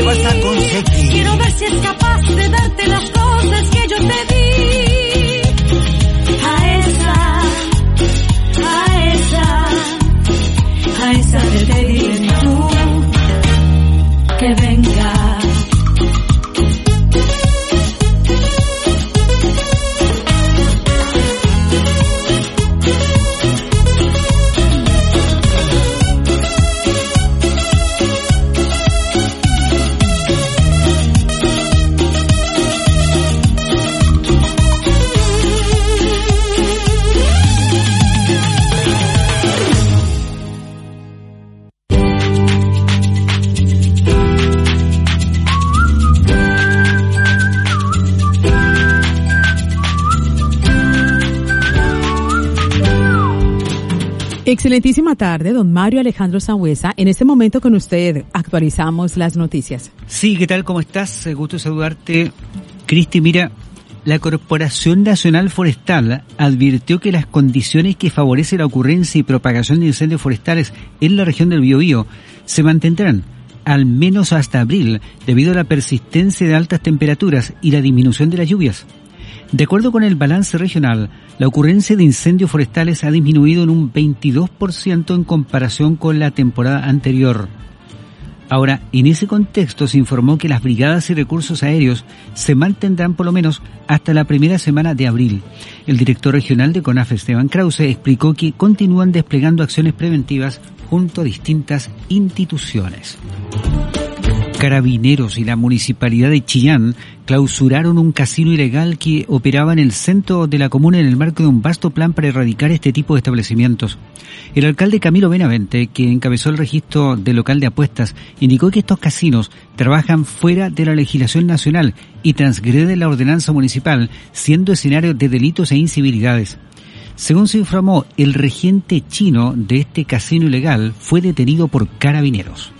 vas a conseguir. Quiero ver si es capaz de darte las cosas que yo te di. A esa te diré tú que venga. Excelentísima tarde, don Mario Alejandro Sangüesa. En este momento con usted actualizamos las noticias. Sí, ¿qué tal? ¿Cómo estás? Gusto saludarte. Cristi, mira, la Corporación Nacional Forestal advirtió que las condiciones que favorecen la ocurrencia y propagación de incendios forestales en la región del Biobío se mantendrán al menos hasta abril debido a la persistencia de altas temperaturas y la disminución de las lluvias. De acuerdo con el balance regional, la ocurrencia de incendios forestales ha disminuido en un 22% en comparación con la temporada anterior. Ahora, en ese contexto se informó que las brigadas y recursos aéreos se mantendrán por lo menos hasta la primera semana de abril. El director regional de CONAF, Esteban Krause, explicó que continúan desplegando acciones preventivas junto a distintas instituciones. Carabineros y la Municipalidad de Chillán clausuraron un casino ilegal que operaba en el centro de la comuna en el marco de un vasto plan para erradicar este tipo de establecimientos. El alcalde Camilo Benavente, que encabezó el registro del local de apuestas, indicó que estos casinos trabajan fuera de la legislación nacional y transgreden la ordenanza municipal, siendo escenario de delitos e incivilidades. Según se informó, el regente chino de este casino ilegal fue detenido por Carabineros.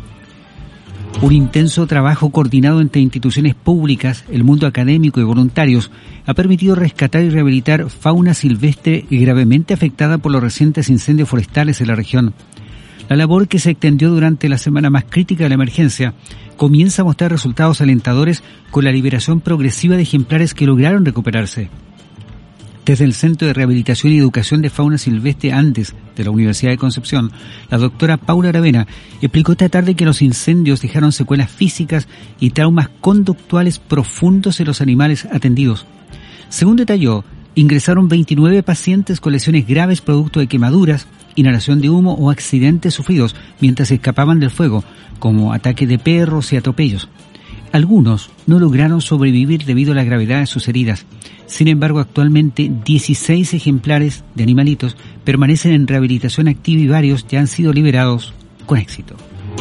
Un intenso trabajo coordinado entre instituciones públicas, el mundo académico y voluntarios ha permitido rescatar y rehabilitar fauna silvestre gravemente afectada por los recientes incendios forestales en la región. La labor, que se extendió durante la semana más crítica de la emergencia, comienza a mostrar resultados alentadores con la liberación progresiva de ejemplares que lograron recuperarse. Desde el Centro de Rehabilitación y Educación de Fauna Silvestre Andes de la Universidad de Concepción, la doctora Paula Aravena explicó esta tarde que los incendios dejaron secuelas físicas y traumas conductuales profundos en los animales atendidos. Según detalló, ingresaron 29 pacientes con lesiones graves producto de quemaduras, inhalación de humo o accidentes sufridos mientras escapaban del fuego, como ataques de perros y atropellos. Algunos no lograron sobrevivir debido a la gravedad de sus heridas. Sin embargo, actualmente 16 ejemplares de animalitos permanecen en rehabilitación activa y varios ya han sido liberados con éxito.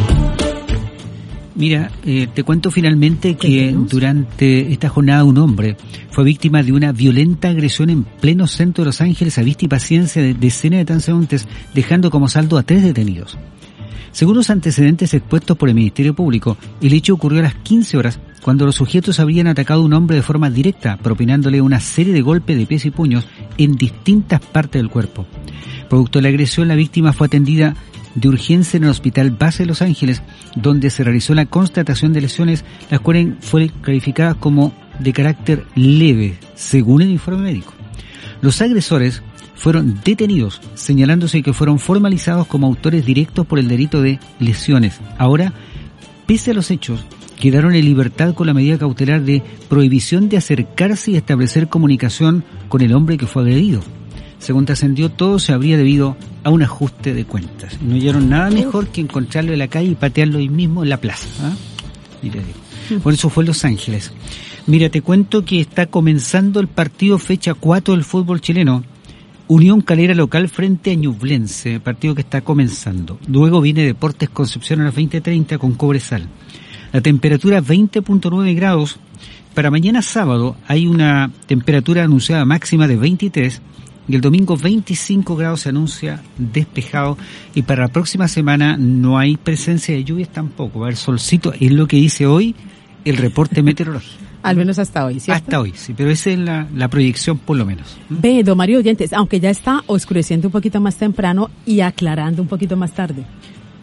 Mira, te cuento finalmente que durante esta jornada un hombre fue víctima de una violenta agresión en pleno centro de Los Ángeles a vista y paciencia de decenas de transeúntes, dejando como saldo a 3 detenidos. Según los antecedentes expuestos por el Ministerio Público, el hecho ocurrió a las 15 horas, cuando los sujetos habrían atacado a un hombre de forma directa, propinándole una serie de golpes de pies y puños en distintas partes del cuerpo. Producto de la agresión, la víctima fue atendida de urgencia en el Hospital Base de Los Ángeles, donde se realizó la constatación de lesiones, las cuales fueron calificadas como de carácter leve, según el informe médico. Los agresores fueron detenidos, señalándose que fueron formalizados como autores directos por el delito de lesiones. Ahora, pese a los hechos, quedaron en libertad con la medida cautelar de prohibición de acercarse y establecer comunicación con el hombre que fue agredido. Según trascendió, todo se habría debido a un ajuste de cuentas. No hallaron nada mejor que encontrarlo en la calle y patearlo ahí mismo en la plaza. Por eso fue en Los Ángeles. Mira, te cuento que está comenzando el partido fecha 4 del fútbol chileno. Unión Calera local frente a Ñublense, partido que está comenzando. Luego viene Deportes Concepción a las 20:30 con Cobresal. La temperatura 20.9 grados. Para mañana sábado hay una temperatura anunciada máxima de 23 y el domingo 25 grados se anuncia despejado, y para la próxima semana no hay presencia de lluvias tampoco, va a haber solcito, es lo que dice hoy el reporte meteorológico. Al menos hasta hoy, ¿cierto? Hasta hoy, sí, pero esa es la proyección por lo menos. Ve, don Mario Oyentes, aunque ya está oscureciendo un poquito más temprano y aclarando un poquito más tarde.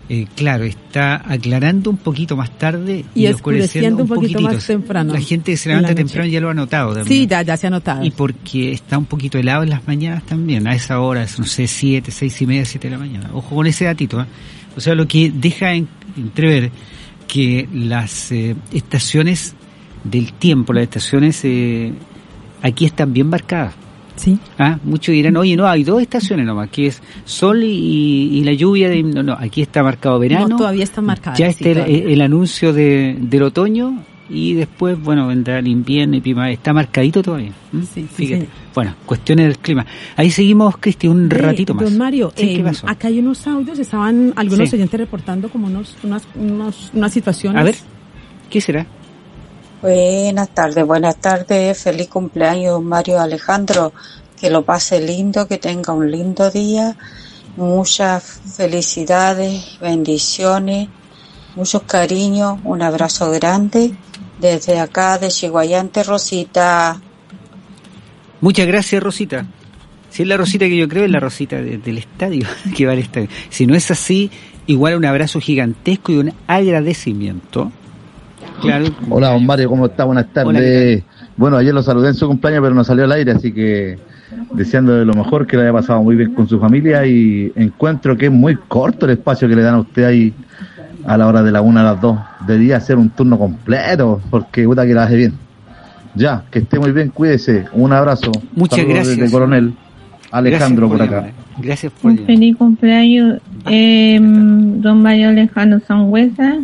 Claro, está aclarando un poquito más tarde y oscureciendo un poquito más temprano. La gente que se levanta temprano ya lo ha notado también. Sí, ya se ha notado. Y porque está un poquito helado en las mañanas también, a esa hora, no sé, 7, 6 y media, 7 de la mañana. Ojo con ese datito, ¿eh? O sea, lo que deja entrever que las estaciones del tiempo, las estaciones aquí están bien marcadas. Sí. Muchos dirán, oye, no, hay 2 estaciones nomás, que es sol y la lluvia. No, aquí está marcado verano. No, todavía está marcado. Ya está el anuncio del otoño y después, bueno, vendrá el invierno y primavera. Está marcadito todavía. Sí, fíjate. Sí. Bueno, cuestiones del clima. Ahí seguimos, Cristi, un ratito más. Don Mario, ¿Sí? ¿Qué pasó? Acá hay unos audios, estaban algunos oyentes reportando como unas situaciones. A ver, ¿qué será? Buenas tardes, feliz cumpleaños Mario Alejandro, que lo pase lindo, que tenga un lindo día, muchas felicidades, bendiciones, muchos cariños, un abrazo grande, desde acá de Chiguayante, Rosita. Muchas gracias, Rosita. Si es la Rosita que yo creo, es la Rosita del estadio, que va al estadio. Si no es así, igual un abrazo gigantesco y un agradecimiento. Claro. Hola, don Mario, ¿cómo está? Buenas tardes. Bueno, ayer lo saludé en su cumpleaños, pero no salió al aire, así que deseándole lo mejor, que le haya pasado muy bien con su familia, y encuentro que es muy corto el espacio que le dan a usted ahí a la hora de la 1 a las 2. Debería hacer un turno completo, porque puta que la hace bien. Ya, que esté muy bien, cuídese. Un abrazo. Muchas gracias. Desde Coronel Alejandro por acá. Gracias por un feliz cumpleaños, don Mario Alejandro Sangüesa.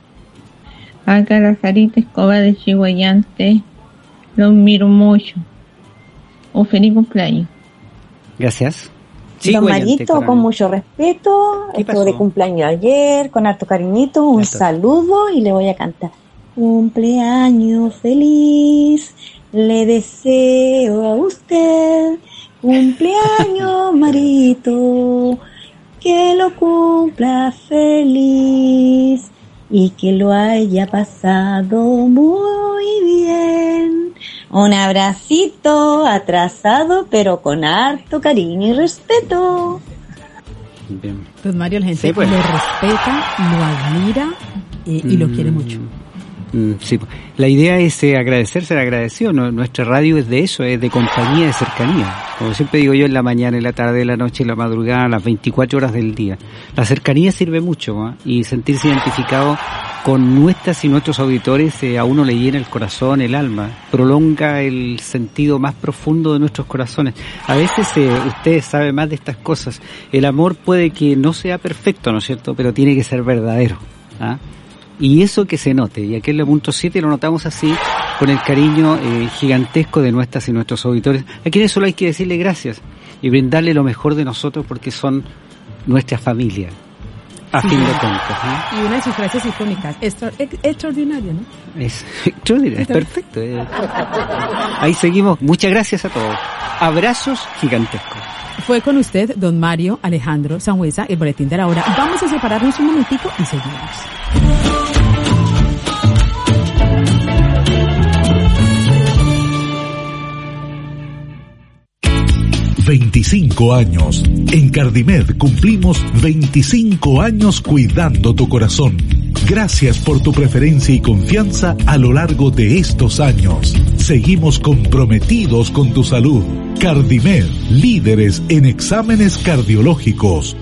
Acá la Sarita Escobar de Chiguayante, los miro mucho. Un feliz cumpleaños. Gracias. Don Marito, con mucho respeto, estuvo de cumpleaños ayer, con harto cariñito, un saludo y le voy a cantar. Cumpleaños feliz, le deseo a usted, cumpleaños Marito, que lo cumpla feliz. Y que lo haya pasado muy bien. Un abracito atrasado, pero con harto cariño y respeto. Bien. Don Mario, la gente lo respeta, lo admira y lo quiere mucho. Sí, la idea es agradecer, ser agradecido. Nuestra radio es de eso, es de compañía, de cercanía. Como siempre digo yo, en la mañana, en la tarde, en la noche, en la madrugada, las 24 horas del día. La cercanía sirve mucho, y sentirse identificado con nuestras y nuestros auditores a uno le llena el corazón, el alma, prolonga el sentido más profundo de nuestros corazones. A veces ustedes saben más de estas cosas. El amor puede que no sea perfecto, ¿no es cierto?, pero tiene que ser verdadero. Y eso que se note, y aquí en la punto 7 lo notamos así, con el cariño gigantesco de nuestras y nuestros auditores, a quienes solo hay que decirle gracias y brindarle lo mejor de nosotros, porque son nuestra familia, a fin de cuentas, ¿no? Y una de sus frases icónicas, extraordinario, ¿no? Es extraordinario, es perfecto. Ahí seguimos, muchas gracias a todos. Abrazos gigantescos. Fue con usted, don Mario Alejandro Sangüesa, el boletín de la hora. Vamos a separarnos un momentico y seguimos. 25 años. En Cardimed cumplimos 25 años cuidando tu corazón. Gracias por tu preferencia y confianza a lo largo de estos años. Seguimos comprometidos con tu salud. Cardimed, líderes en exámenes cardiológicos.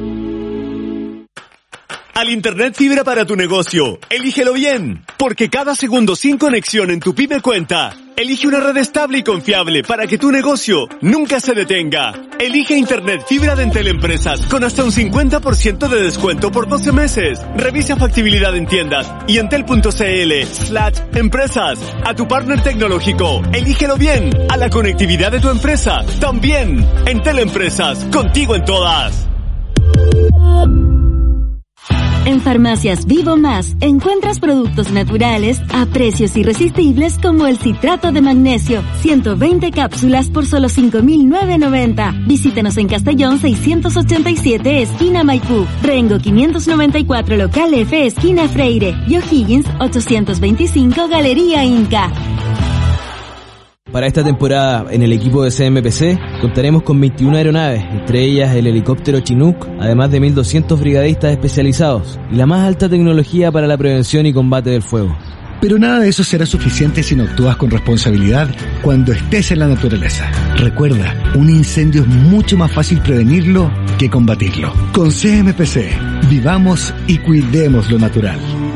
Al Internet fibra para tu negocio, elígelo bien, porque cada segundo sin conexión en tu pyme cuenta. Elige una red estable y confiable para que tu negocio nunca se detenga. Elige Internet fibra de Entel Empresas con hasta un 50% de descuento por 12 meses. Revisa factibilidad en tiendas y entel.cl/empresas. A tu partner tecnológico, elígelo bien. A la conectividad de tu empresa, también. Entel Empresas, contigo en todas. En Farmacias Vivo Más encuentras productos naturales a precios irresistibles como el citrato de magnesio, 120 cápsulas por solo 5.990. Visítanos en Castellón 687, esquina Maipú, Rengo 594, local F, esquina Freire, y O'Higgins 825, Galería Inca. Para esta temporada, en el equipo de CMPC, contaremos con 21 aeronaves, entre ellas el helicóptero Chinook, además de 1.200 brigadistas especializados, y la más alta tecnología para la prevención y combate del fuego. Pero nada de eso será suficiente si no actúas con responsabilidad cuando estés en la naturaleza. Recuerda, un incendio es mucho más fácil prevenirlo que combatirlo. Con CMPC, vivamos y cuidemos lo natural.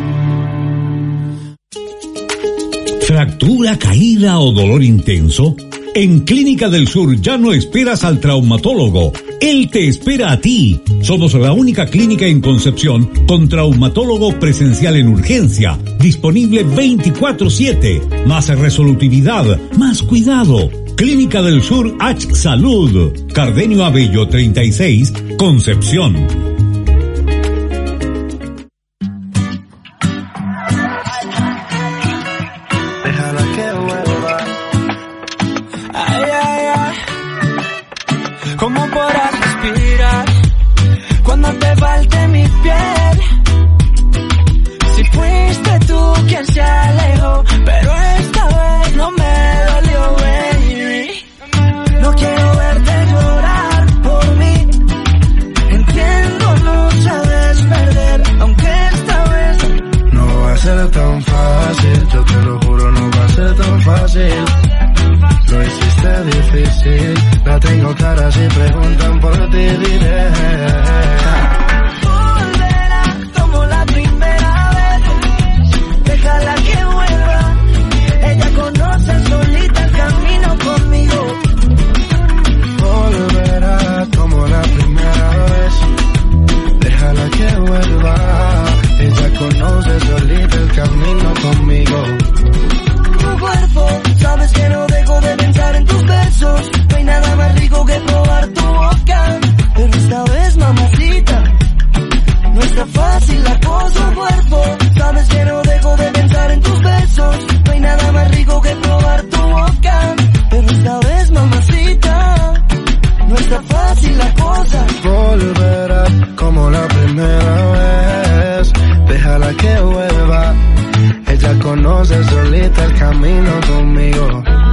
¿Fractura, caída o dolor intenso? En Clínica del Sur ya no esperas al traumatólogo. Él te espera a ti. Somos la única clínica en Concepción con traumatólogo presencial en urgencia, disponible 24/7. Más resolutividad, más cuidado. Clínica del Sur H Salud, Cardenio Abello 36, Concepción. ¿Cómo podrás respirar cuando te falte mi piel? Si fuiste tú quien se alejó, pero esta vez no me dolió, baby. No quiero verte llorar por mí. Entiendo, no sabes perder, aunque esta vez no va a ser tan fácil. Yo te lo juro, no va a ser tan fácil. Lo hiciste difícil. La tengo clara, si preguntan por ti diré. Volverá como la primera vez. Déjala que vuelva. Ella conoce solita el camino conmigo. Volverá como la primera vez. Déjala que vuelva. Ella conoce solita el camino conmigo. Tu cuerpo, sabes que no dejo de pensar en tus besos. No hay nada más rico que probar tu boca. Pero esta vez, mamacita, no está fácil la cosa. Tu cuerpo, sabes que no dejo de pensar en tus besos. No hay nada más rico que probar tu boca. Pero esta vez, mamacita, no está fácil la cosa. Volverá como la primera vez. Déjala que vuelva. Ella conoce solita el camino conmigo.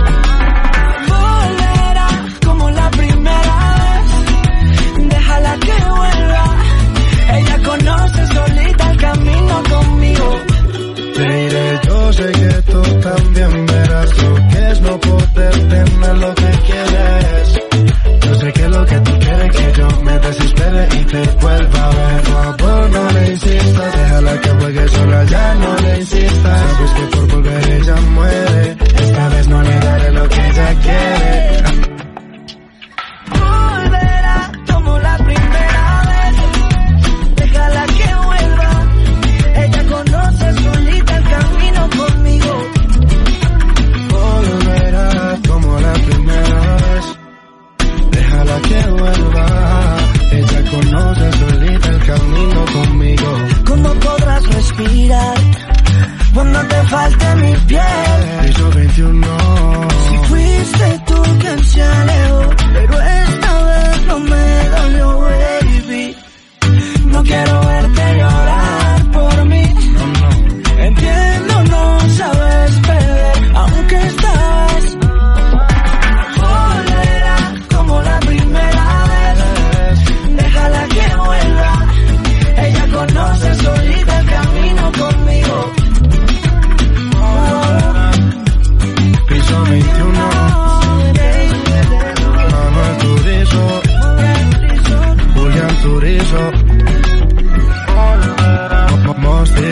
Volverá como la primera vez. Déjala que vuelva. Ella conoce solita el camino conmigo. Te diré, yo sé que tú también verás lo que es no poder tener lo que quieres. Yo sé que lo que tú quieres que yo me desespere y te vuelva a ver. Por favor, no le insistas, déjala que juegue sola, ya no le insistas. Sabes que por volver ella muere. Esta vez no le daré lo que ella quiere. Volverá como la primera vez. Déjala que vuelva. Ella conoce solita el camino conmigo. Volverá como la primera vez. Déjala que vuelva. Ella conoce solita el camino conmigo. ¿Cómo podrás respirar cuando te falte mi piel? Piso 21. Si fuiste tú quien se alejó, pero esta vez no me dolió, baby. No quiero verte llorar por mí. Entiendo, no sabes perder, aunque estás. Volverá como la primera vez. Déjala que vuelva. Ella conoce solita el camino conmigo. Piso 21. Manuel Turizo. Julián Turizo. Mosti.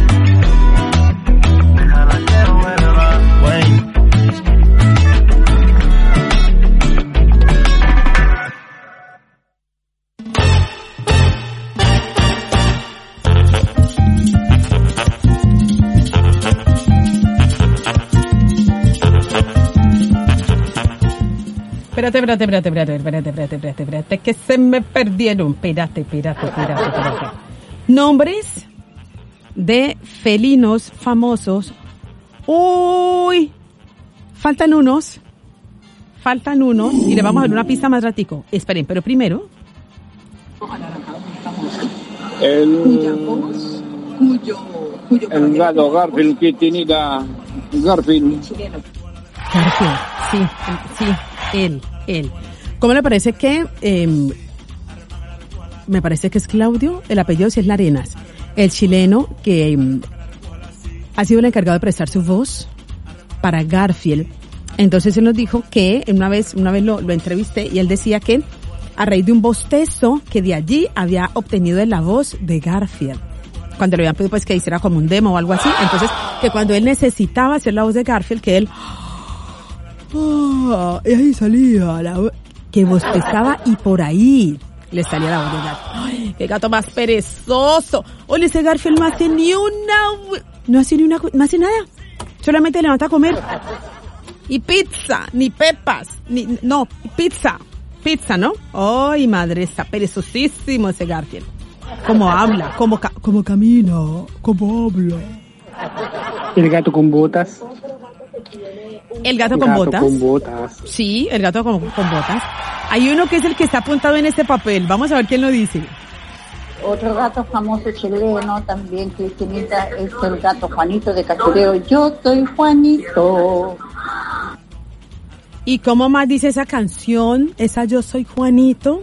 Déjala que vuelva. Wayne. Espérate, que se me perdieron. Espérate. Nombres de felinos famosos. Uy, faltan unos y le vamos a dar una pista más ratico. Esperen, pero primero. El gato Garfield, Cristinita Garfield. él. ¿Cómo le parece que, me parece que es Claudio, el apellido sí es Larenas, el chileno que ha sido el encargado de prestar su voz para Garfield? Entonces él nos dijo que una vez lo entrevisté y él decía que a raíz de un bostezo que de allí había obtenido la voz de Garfield. Cuando le habían pedido pues que hiciera como un demo o algo así, entonces que cuando él necesitaba hacer la voz de Garfield, que él y ahí salía que bostezaba y por ahí le salía la voz de Garfield. ¡Ay, qué gato más perezoso! Oye, ese Garfield no hace no hace nada. Solamente levanta a comer. Y pizza, ni pepas, pizza, ¿no? ¡Ay, madre, está perezosísimo ese Garfield! Cómo habla, cómo camina, cómo habla. El gato con botas. ¿El gato con botas? Sí, el gato con botas. Hay uno que es el que está apuntado en este papel. Vamos a ver quién lo dice. Otro gato famoso chileno también, Cristinita, es el gato Juanito de Cachureo. Yo soy Juanito. ¿Y cómo más dice esa canción? Esa Yo soy Juanito.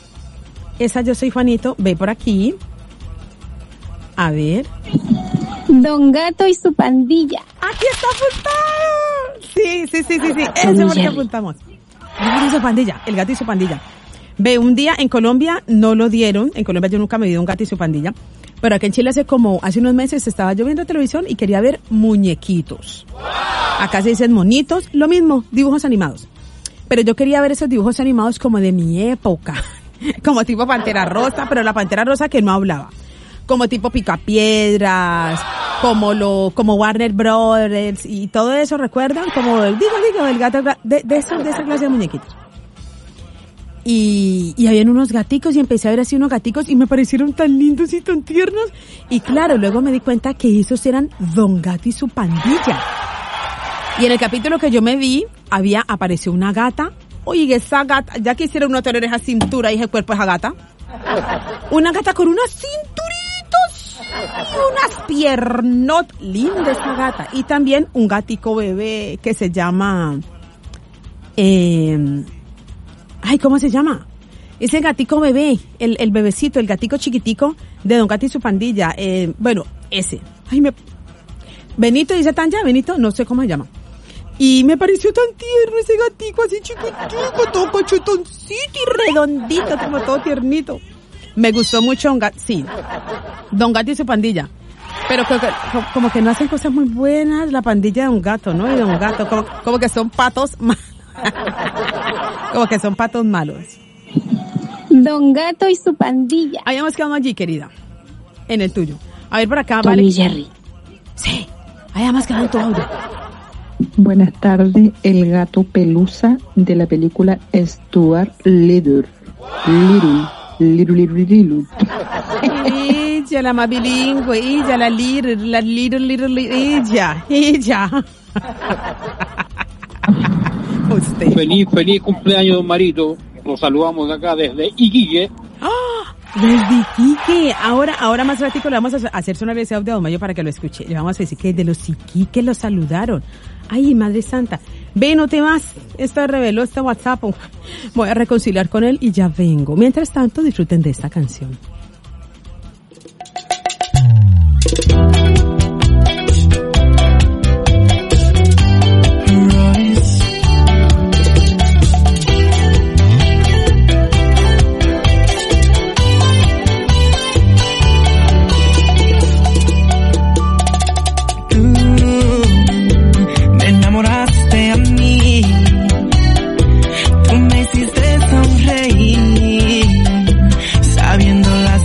Ve por aquí. A ver. Don Gato y su pandilla. ¡Aquí está apuntado! Sí. Ese es el que apuntamos. El gato y su pandilla. Ve, un día en Colombia no lo dieron. En Colombia yo nunca me he ido un gato y su pandilla. Pero aquí en Chile hace unos meses estaba yo viendo televisión y quería ver muñequitos. Acá se dicen monitos, lo mismo, dibujos animados. Pero yo quería ver esos dibujos animados como de mi época. Como tipo Pantera Rosa, pero la Pantera Rosa que no hablaba. Como tipo Picapiedras, como Warner Brothers y todo eso, ¿recuerdan? Como, digo, el gato, de esa clase de muñequitos. Y habían unos gaticos y empecé a ver así unos gaticos y me parecieron tan lindos y tan tiernos. Y claro, luego me di cuenta que esos eran Don Gato y su pandilla. Y en el capítulo que yo me vi, apareció una gata. Oye, esa gata, ya quisiera uno tener esa cintura y ese cuerpo esa gata. Una gata con unos cinturitos y unas piernas. Linda esa gata. Y también un gatico bebé que se llama... ¿cómo se llama? Ese gatico bebé, el bebecito, el gatico chiquitico de Don Gato y su pandilla. Ese. Benito, dice Tanya, Benito, no sé cómo se llama. Y me pareció tan tierno ese gatico, así chiquitico, todo cochetoncito y redondito, como todo tiernito. Me gustó mucho Don Gato y su pandilla. Pero como que no hacen cosas muy buenas la pandilla de Don Gato, ¿no? Y Don Gato, como que son patos malos. Como que son patos malos. Don Gato y su pandilla. Habíamos quedado allí, querida. En el tuyo. A ver por acá, Tommy vale. Jerry. Sí, habíamos quedado en tu audio. Buenas tardes, el gato Pelusa de la película Stuart Little. Ella, la más bilingüe, ella, la little, ella. Usted. Feliz cumpleaños, don Marito. Los saludamos de acá desde Iquique. Desde Iquique. Ahora más ratico le vamos a hacer sonar ese audio a Don Mayo para que lo escuche. Le vamos a decir que de los Iquique lo saludaron. Ay, Madre Santa. Ve, no te vas. Esto reveló este WhatsApp. Voy a reconciliar con él y ya vengo. Mientras tanto, disfruten de esta canción. Sabiendo las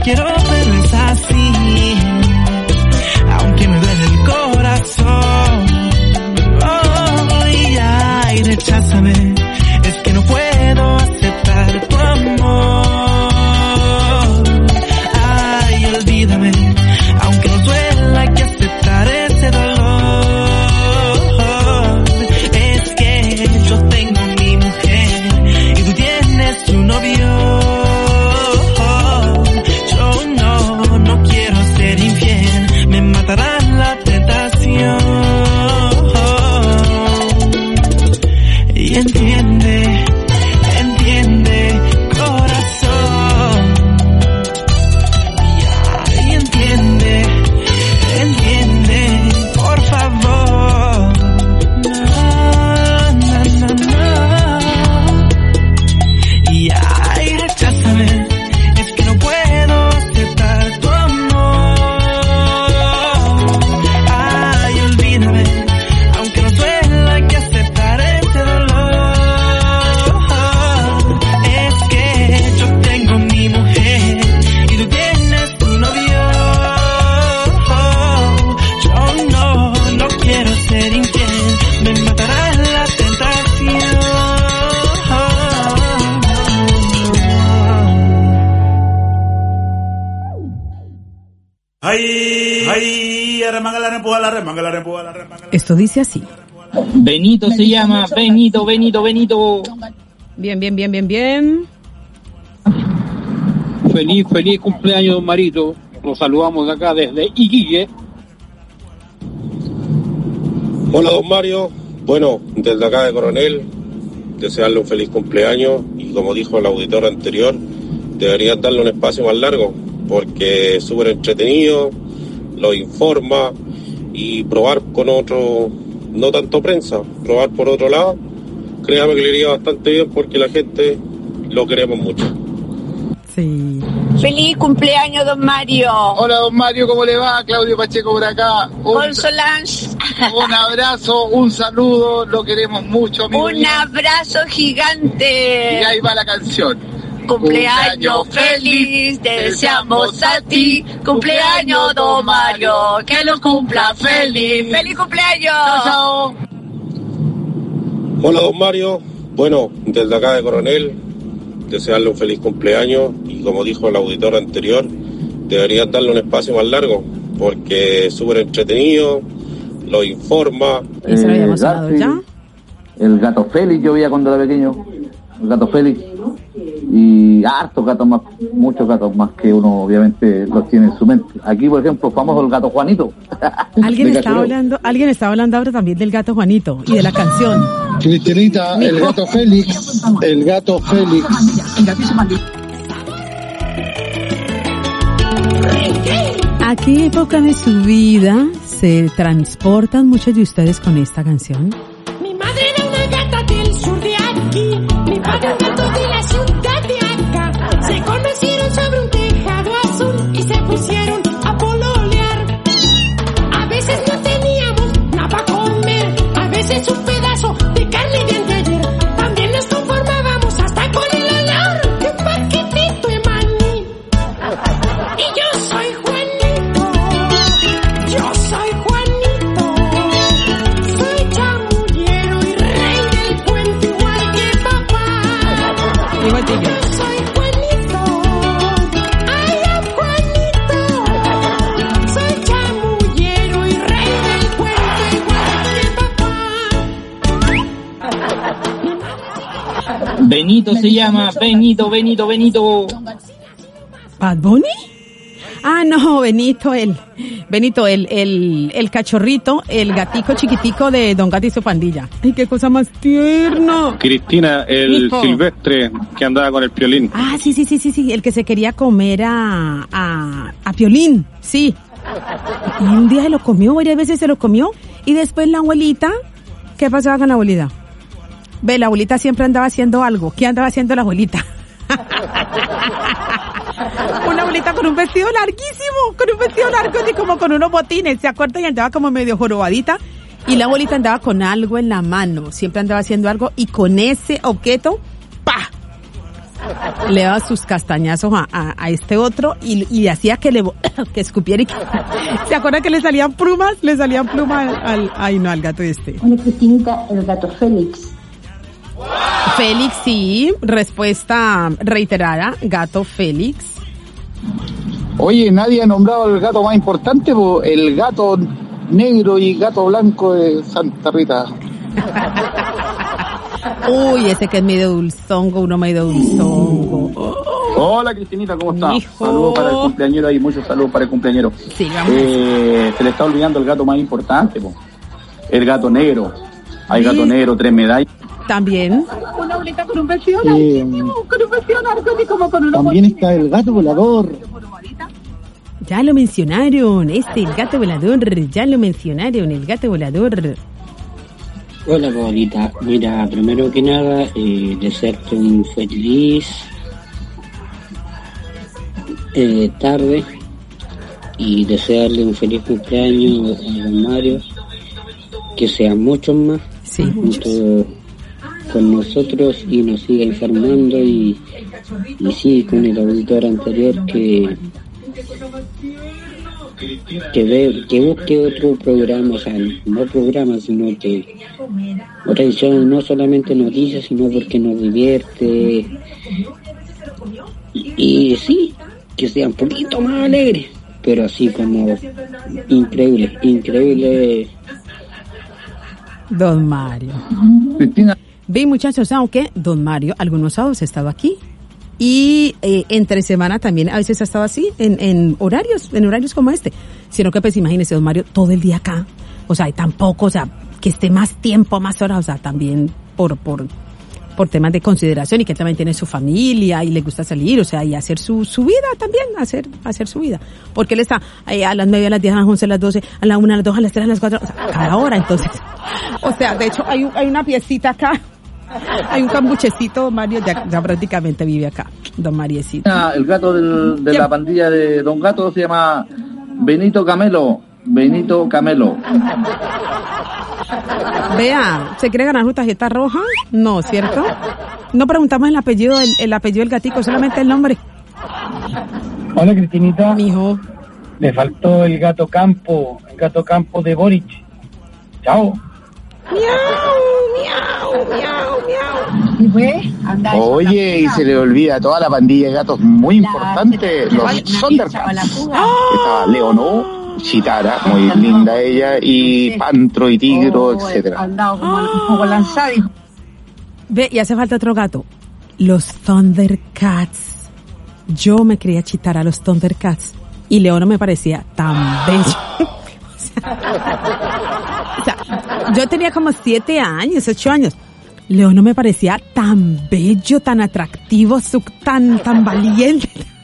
quiero, pero es así. Aunque me duele el corazón. Ay, ay, recházame. Es que no puedo aceptar tu amor. Ay, olvídame. Aunque nos duela, hay que aceptar ese dolor. Es que yo tengo mi mujer y tú tienes tu novio. Yo no quiero ser infiel. Me matará la tentación. Y entiende, corazón. Y entiende, por favor. No. Y ay, recházame. Es que no puedo aceptar tu amor. Ay, olvídame. Aunque no duela, hay que aceptar ese dolor. Es que yo tengo mi mujer y tú tienes tu novio. Yo no quiero ser infiel. Me matará la tentación. Esto dice así. Benito se llama, Benito. Bien. Feliz cumpleaños, don Marito. Los saludamos de acá desde Iquique. Hola, don Mario. Bueno, desde acá de Coronel, desearle un feliz cumpleaños y como dijo el auditor anterior, deberían darle un espacio más largo porque es súper entretenido, lo informa y probar con otro, no tanto prensa, probar por otro lado, créame que le iría bastante bien porque la gente lo queremos mucho. Sí. Feliz cumpleaños, don Mario. Hola, don Mario, ¿cómo le va? Claudio Pacheco por acá. Con Solange. Un abrazo, un saludo, lo queremos mucho, amigo. Un abrazo gigante. Y ahí va la canción. Cumpleaños feliz, te deseamos a ti. Cumpleaños, don Mario, que lo cumpla feliz. ¡Feliz cumpleaños! Chao. Hola, don Mario. Bueno, desde acá de Coronel, desearle un feliz cumpleaños y como dijo el auditor anterior, deberían darle un espacio más largo porque es súper entretenido, lo informa. ¿Eso lo habíamos hablado ya? El gato Félix, yo veía cuando era pequeño, el gato Félix, y hartos gatos más, muchos gatos más que uno obviamente los tiene en su mente. Aquí, por ejemplo, famoso el gato Juanito. Alguien estaba hablando ahora también del gato Juanito y de la canción. Cristinita, el gato Félix. ¿A qué época de su vida se transportan muchos de ustedes con esta canción? Mi madre era una gata del sur de aquí, mi padre un gato de la ciudad de acá. Se conocieron sobre un tejado azul y se pusieron a pololear. A veces no teníamos nada para comer, a veces un pedazo de carne de anteayer. También nos conformábamos hasta con el olor de un paquetito de maní. Y yo soy Juanito, soy chamullero y rey del cuento igual que papá. Igual que yo. Yo soy Juanito, ay, Juanito, soy chamullero y rey del cuento igual que papá. Benito se llama, Benito. ¿Bad Bunny? Ah, no, Benito, el cachorrito, el gatico chiquitico de Don Gato y su pandilla. Ay, qué cosa más tierna. Cristina, el Hijo. Silvestre que andaba con el Piolín. Ah, sí, el que se quería comer a Piolín, sí. Y un día se lo comió, varias veces se lo comió, y después la abuelita, ¿qué pasaba con la abuelita? Ve, la abuelita siempre andaba haciendo algo. ¿Qué andaba haciendo la abuelita? Una abuelita con un vestido larguísimo, así como con unos botines, ¿se acuerdan? Y andaba como medio jorobadita, y la abuelita andaba con algo en la mano, siempre andaba haciendo algo, y con ese objeto, ¡pa! le daba sus castañazos a este otro y hacía que que escupiera y que... ¿Se acuerda que le salían plumas? Le salían plumas al gato este. Hola, Cristinita, el gato Félix. Félix, sí. Respuesta reiterada, gato Félix. Oye, nadie ha nombrado al gato más importante, el gato negro y gato blanco de Santa Rita. Uy, ese que es medio dulzongo, uno medio dulzongo. Hola, Cristinita, ¿cómo está? Hijo. Saludos para el cumpleañero y muchos saludos para el cumpleañero. Sí, vamos. Se le está olvidando el gato más importante, el gato negro. Hay gato negro, 3 medallas. También. Una bolita con un vestido larguísimo, con un vestido largo así como con una También está el gato volador. Ya lo mencionaron, el gato volador, ya lo mencionaron, el gato volador. Hola, Paulita. Mira, primero que nada, desearte un feliz tarde y desearle un feliz cumpleaños a don Mario, que sean muchos más junto con nosotros y nos siga informando y sí, con el auditor anterior que busque otro programa, o sea, no programa, sino que otra edición, no solamente noticias, sino porque nos divierte y sí, que sea un poquito más alegre, pero así como increíble. Don Mario. Cristina. Ve, muchachos, aunque Don Mario algunos sábados ha estado aquí y entre semana también a veces ha estado así en horarios como este, sino que pues imagínese Don Mario todo el día acá, o sea, y tampoco, o sea, que esté más tiempo, más horas, o sea, también por temas de consideración y que él también tiene su familia y le gusta salir, o sea, y hacer su vida también, hacer su vida, porque él está a las 9, a las 10, a las 11, a las 12, a la 1, a las 2, a las 3, a las 4, o sea, cada hora, entonces, o sea, de hecho hay una piecita acá. Hay un cambuchecito, Don Mario ya prácticamente vive acá, Don Mariecito. El gato de la pandilla de Don Gato se llama Benito Camelo. Vea, ¿se quiere ganar su tarjeta roja? No, ¿cierto? No preguntamos el apellido del gatico, solamente el nombre. Hola, Cristinita. Mijo. Le faltó el gato campo de Boric. Chao. Miau. Oye, y se le olvida a toda la pandilla de gatos muy importante, los Thundercats. Estaba Leonor, Chitara, muy linda ella, y Pantro y Tigro, etcétera. Ve, y hace falta otro gato. Los Thundercats. Yo me creía Chitara, los Thundercats. Y Leonor me parecía tan bello. O sea, yo tenía como 7 años, 8 años. Leo no me parecía tan bello, tan atractivo, tan valiente.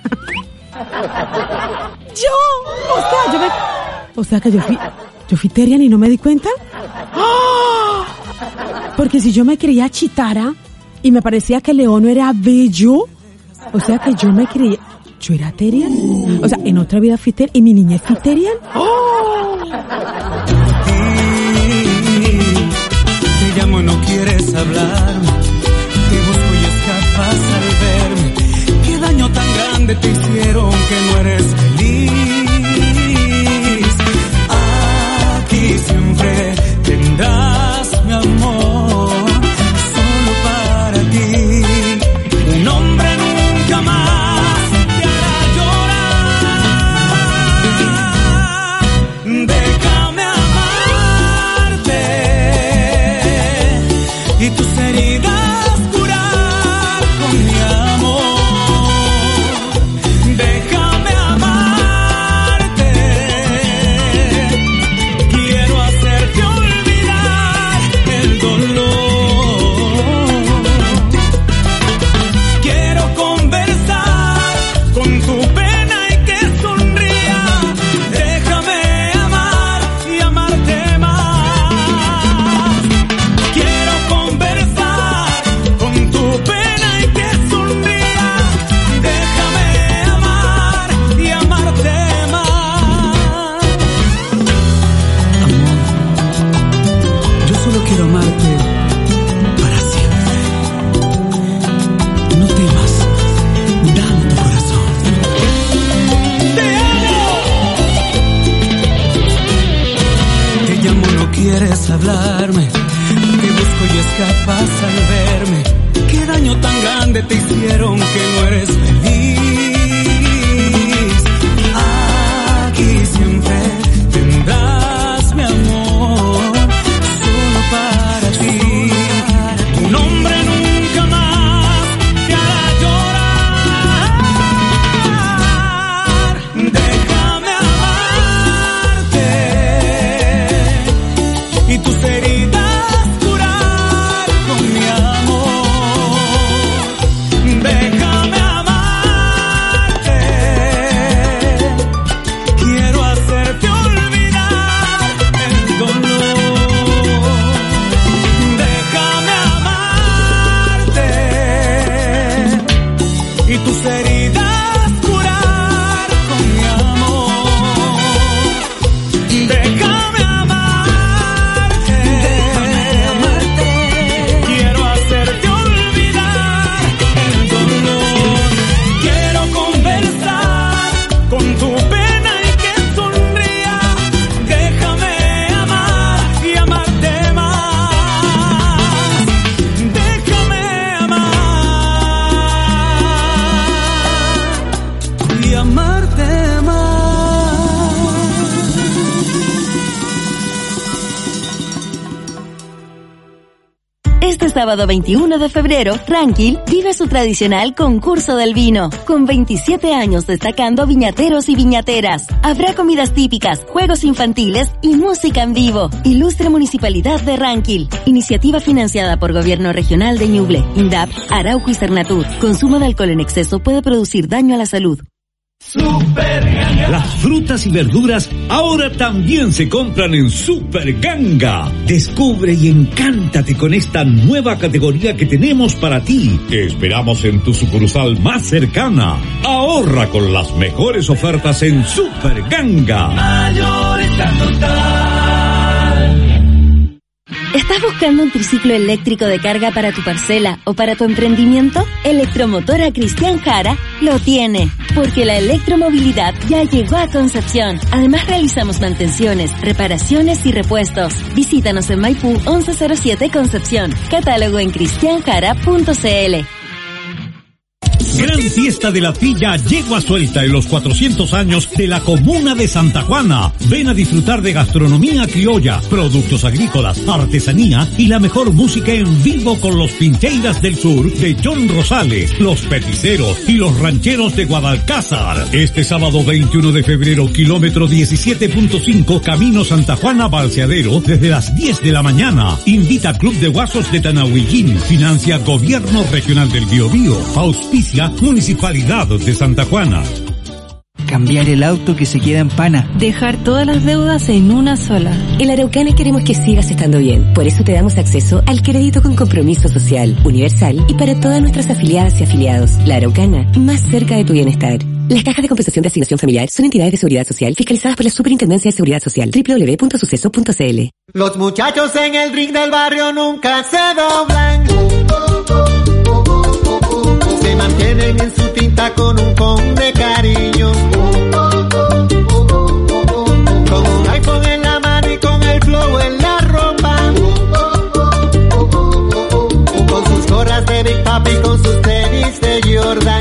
O sea que yo fui Terian y no me di cuenta. ¡Oh! Porque si yo me creía Chitara y me parecía que Leo no era bello, o sea que yo me creía... ¿Yo era Terian? O sea, en otra vida fui Terian y mi niñez fui Terian. ¡Oh! Te llamo y no quieres hablar, te busco y escapas al verme. Qué daño tan grande te hicieron que no eres feliz. Aquí siempre tendrás mi amor, solo para ti. Un hombre nunca más te hará llorar. Déjame amarte y tus heridas curar con mi amor. Déjame escapas al verme. ¿Qué daño tan grande te hicieron que no eres feliz? Aquí siempre tendrás mi amor, solo para ti. Un hombre nunca más te hará llorar. Déjame amarte y tus heridas curar con mi amor. Déjame amarte, quiero hacerte olvidar el dolor. Déjame amarte y tus heridas curar con mi amor. Déjame amarte, quiero hacerte olvidar el dolor. Quiero conversar con tu pena y que sonría. Déjame amar y amarte más. Déjame amar y amarte más. Este sábado 21 de febrero, Ranquil vive su tradicional concurso del vino, con 27 años destacando viñateros y viñateras. Habrá comidas típicas, juegos infantiles y música en vivo. Ilustre Municipalidad de Ranquil. Iniciativa financiada por Gobierno Regional de Ñuble, INDAP, Arauco y Cernatur. Consumo de alcohol en exceso puede producir daño a la salud. Las frutas y verduras ahora también se compran en Super Ganga. Descubre y encántate con esta nueva categoría que tenemos para ti. Te esperamos en tu sucursal más cercana. Ahorra con las mejores ofertas en Super Ganga. Mayorista total. ¿Estás buscando un triciclo eléctrico de carga para tu parcela o para tu emprendimiento? Electromotora Cristian Jara lo tiene, porque la electromovilidad ya llegó a Concepción. Además realizamos mantenciones, reparaciones y repuestos. Visítanos en Maipú 1107 Concepción. Catálogo en cristianjara.cl. Gran fiesta de la Villa Yegua Suelta en los 400 años de la comuna de Santa Juana. Ven a disfrutar de gastronomía criolla, productos agrícolas, artesanía y la mejor música en vivo con los Pincheiras del Sur de John Rosales, los Peticeros y los Rancheros de Guadalcázar. Este sábado 21 de febrero, kilómetro 17.5, camino Santa Juana Balseadero, desde las 10 de la mañana. Invita Club de Guasos de Tanahuillín. Financia Gobierno Regional del Biobío. Auspicia Municipalidad de Santa Juana. Cambiar el auto que se queda en pana. Dejar todas las deudas en una sola. En la Araucana queremos que sigas estando bien. Por eso te damos acceso al crédito con compromiso social, universal y para todas nuestras afiliadas y afiliados. La Araucana, más cerca de tu bienestar. Las cajas de compensación de asignación familiar son entidades de seguridad social fiscalizadas por la Superintendencia de Seguridad Social. www.suceso.cl. Los muchachos en el ring del barrio nunca se doblan. Se mantienen en su tinta con un con de cariño. Con un iPhone en la mano y con el flow en la ropa. Con sus gorras de Big Papi y con sus tenis de Jordan.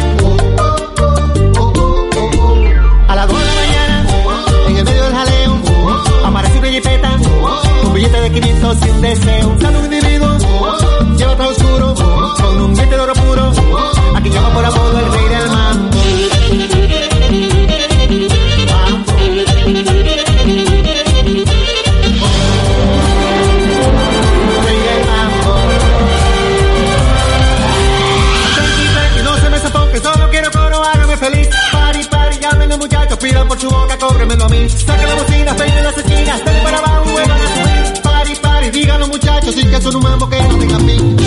A las 2 de la mañana, en el medio del jaleo, aparece una jipeta, un billete de 500 y un deseo. Un saludo individuo, lleva todo oscuro, con un diente de oro puro. Aquí llama por apodo el rey del mambo. Rey del mambo. Tranqui, no se me sofoque, solo quiero coro, hágame feliz. Party, llamen los muchachos, pidan por su boca, cóbremelo a mí. Saca la bocina, peinen las esquinas, denle para abajo, vuelvan a subir. Party, digan los muchachos, y que son un mambo que no tengan fin.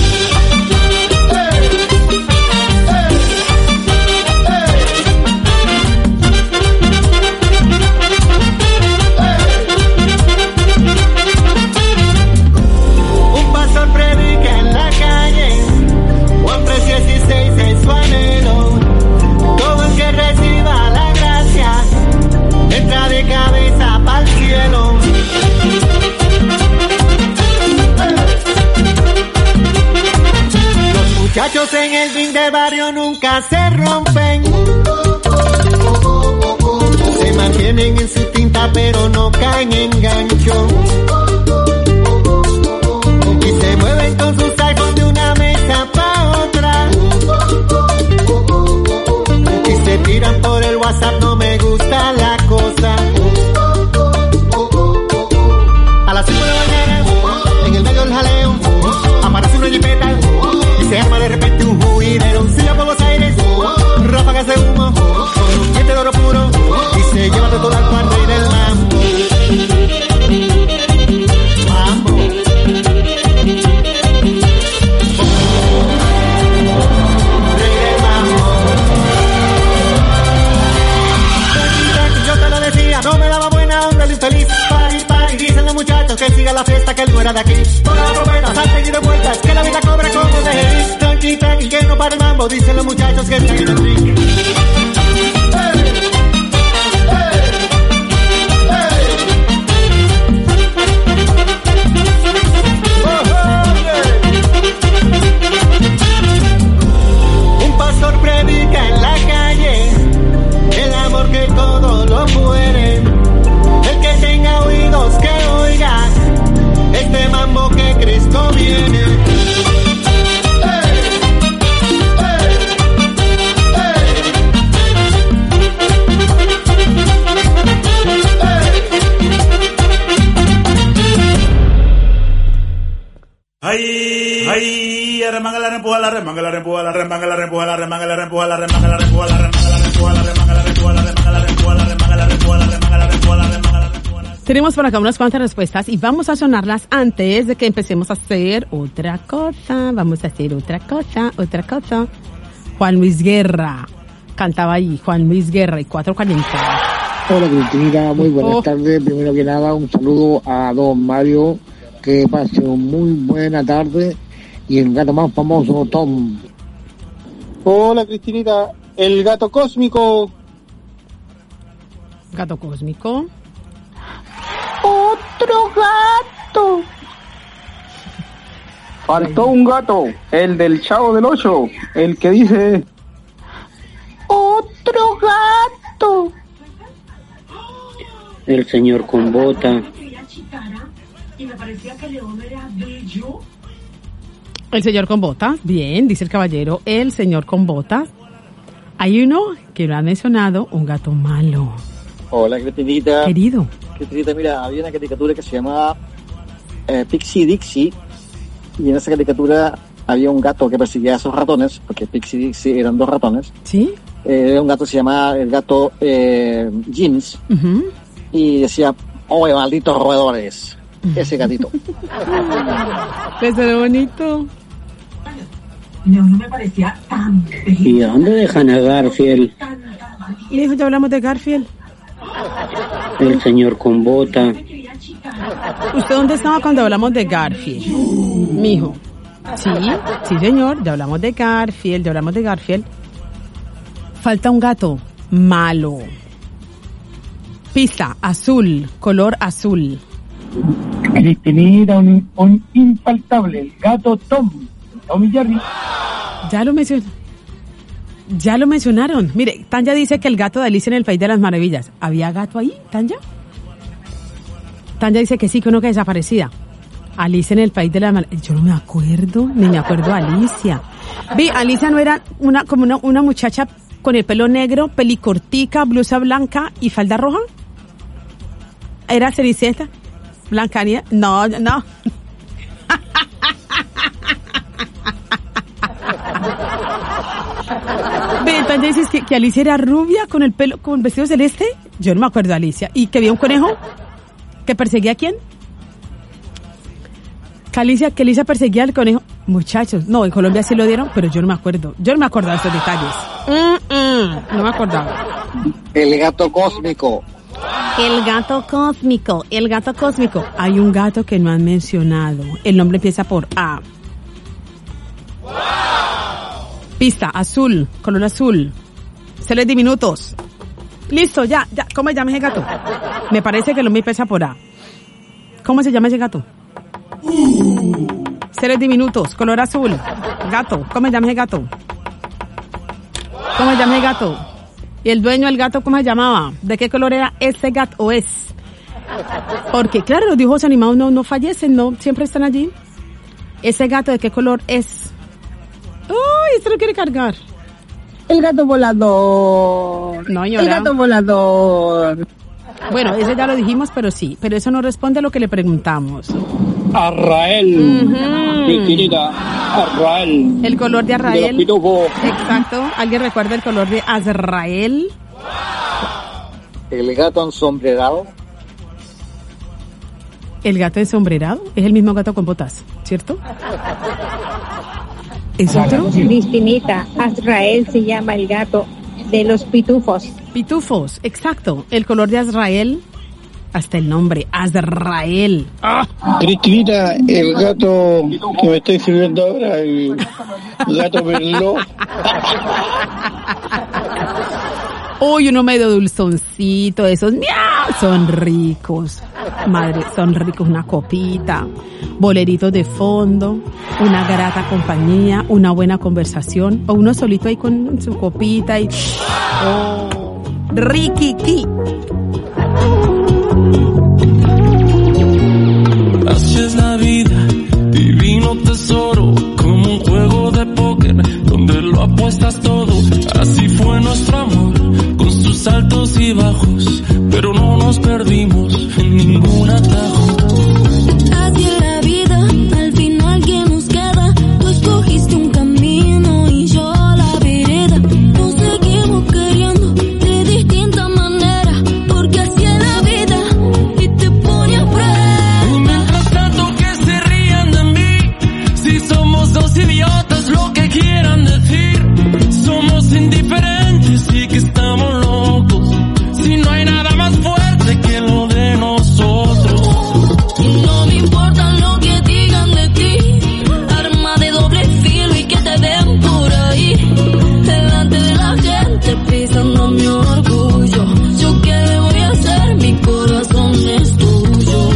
Cabeza pa'l cielo. barrio nunca se rompen. Se mantienen en su tinta pero no caen en gancho. Y se mueven con sus iPhones de una mesa pa' otra. Y se tiran por el WhatsApp, no me gusta la cosa. A las 5 de la mañana, en el medio del jaleo, aparece una jipeta y se arma de repente un juidero. Silla por los aires, ráfagas de humo, con un diente de oro puro, y se lleva de todo al cuarto y del mambo. Mambo. Yo te lo decía, no me daba buena onda el infeliz. Party, dicen los muchachos que siga la fiesta, que él no era de aquí. Toda la promesa, salten y de vueltas, que la vida cobra como de tranqui, que no para el mambo, dicen los muchachos que están en el ring. Un pastor predica en la calle el amor que todo lo muere. El que tenga oídos que oiga este mambo que Cristo viene. Ay, remanga la rempuja la remanga la rempuja la remanga la rempuja la remanga la rempuja la remanga la rempuja la remanga la rempuja la remanga la rempuja la remanga la rempuja la remanga la rempuja la remanga la rempuja la remanga la rempuja. Tenemos por acá unas cuantas respuestas y vamos a sonarlas antes de que empecemos a hacer otra cosa. Vamos a hacer otra cosa. Juan Luis Guerra cantaba ahí, Juan Luis Guerra y 440. Hola Cristina, muy buenas tardes. Primero que nada, un saludo a don Mario, que pase una muy buena tarde, y el gato más famoso, Tom. Hola Cristinita, el gato cósmico. Gato cósmico. Otro gato. Faltó un gato, el del Chavo del Ocho, el que dice... Otro gato. El señor con bota. Y me parecía que León era bello. El señor con botas, bien, dice el caballero, el señor con botas. Hay uno que lo ha mencionado, un gato malo. Hola, Cristinita. Querido. Cristinita, mira, había una caricatura que se llamaba Pixie Dixie, y en esa caricatura había un gato que perseguía a esos ratones, porque Pixie Dixie eran 2 ratones. ¿Sí? Era un gato que se llamaba el gato Jeans, y decía, oye, malditos roedores. Ese gatito. Eso era bonito. No me parecía tan bello. ¿Y dónde dejan a Garfield? Hijo, ya hablamos de Garfield. El señor con bota. ¿Usted dónde estaba cuando hablamos de Garfield? Mijo. Sí, señor, ya hablamos de Garfield, Falta un gato malo. Pista, azul, color azul. Cristinita, un infaltable, el gato Tom y Jerry. Ya lo mencionaron. Mire, Tanya dice que el gato de Alicia en el País de las Maravillas. ¿Había gato ahí, Tanya? Tanya dice que sí, que uno que desaparecida. Alicia en el País de las Maravillas. Yo no me acuerdo, ni me acuerdo Alicia. Vi, Alicia no era como una muchacha con el pelo negro, pelicortica, blusa blanca y falda roja. ¿Era Cenicienta? Blancanieves, no. Ve, Tanya dices que Alicia era rubia con el pelo, con vestido celeste. Yo no me acuerdo de Alicia. ¿Y que había un conejo que perseguía a quién? Que Alicia perseguía al conejo. Muchachos, no, en Colombia sí lo dieron, pero yo no me acuerdo. Yo no me acordaba de estos detalles. No me acordaba. El gato cósmico. El gato cósmico. Hay un gato que no han mencionado. El nombre empieza por A. Pista, azul, color azul. Celes diminutos. Listo, ya. ¿Cómo se llama ese gato? Me parece que el nombre empieza por A. ¿Cómo se llama ese gato? Celes diminutos, color azul. Gato, ¿cómo se llama ese gato? ¿Cómo se llama el gato? ¿Y el dueño del gato cómo se llamaba? ¿De qué color era ese gato o es? Porque claro, los dibujos animados no fallecen, no, siempre están allí. ¿Ese gato de qué color es? ¡Uy! Esto lo quiere cargar. El gato volador. No, señora. El gato volador. Bueno, ese ya lo dijimos, pero sí. Pero eso no responde a lo que le preguntamos. Arrael. Cristinita, Arrael. El color de Arrael. De los pitufos. Exacto. ¿Alguien recuerda el color de Azrael? El gato ensombrerado. El gato ensombrerado es el mismo gato con botas, ¿cierto? ¿Es otro? Cristinita, Azrael se llama el gato de los pitufos. Pitufos, exacto. El color de Azrael, hasta el nombre, Azrael. ¡Ah! Cristinita, el gato que me estoy sirviendo ahora, el gato Merlot. Uy, uno medio dulzoncito, esos ¡miau! Son ricos. Madre, son ricos, una copita, boleritos de fondo, una grata compañía, una buena conversación, o uno solito ahí con su copita y... ¡Oh! ¡Riquiqui! Así es la vida, divino tesoro, como un juego de póker, donde lo apuestas todo. Así fue nuestro amor, con sus altos y bajos, pero no nos perdimos en ningún atajo. Así es la vida, al final que nos queda, tú escogiste un camino y yo la vereda. Nos seguimos queriendo de distinta manera, porque así es la vida y te pone a prueba. Y mientras tanto que se rían de mí, si somos dos idiotas, lo que quieran decir, somos indiferentes y que estamos locos, si no hay nada más fuerte que lo de nosotros. Y no me importa lo que digan de ti, arma de doble filo y que te ven por ahí, delante de la gente pisando mi orgullo. ¿Yo qué le voy a hacer? Mi corazón es tuyo.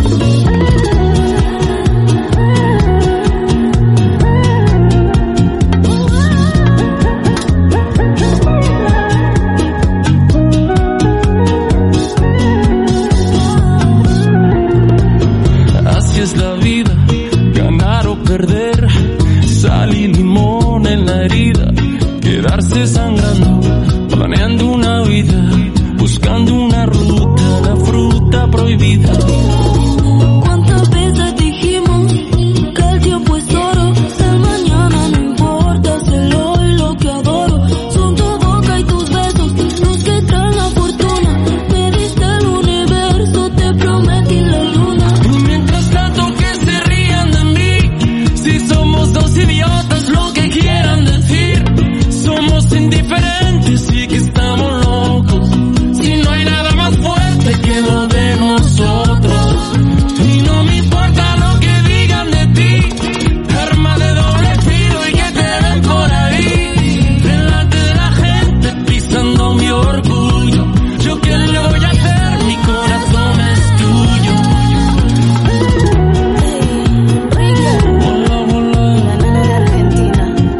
Así es la vida, ganar o perder, sal y limón en la herida, quedarse sangrando, planeando una vida, buscando una ruta, la fruta prohibida. ¿Cuántas veces dijimos que el tiempo es oro? El mañana no importa, es el hoy lo que adoro. Son tu boca y tus besos los que traen la fortuna. Me diste el universo, te prometí la luna. Y mientras tanto que se rían de mí, si somos dos idiotas, lo que quieran decir, somos indiferentes y que estamos locos, si no hay nada más fuerte que lo de nosotros. Y no me importa lo que digan de ti, arma de doble filo y que te ven por ahí, delante de la gente pisando mi orgullo. ¿Yo qué le voy a hacer? Mi corazón es tuyo. Hola, hola.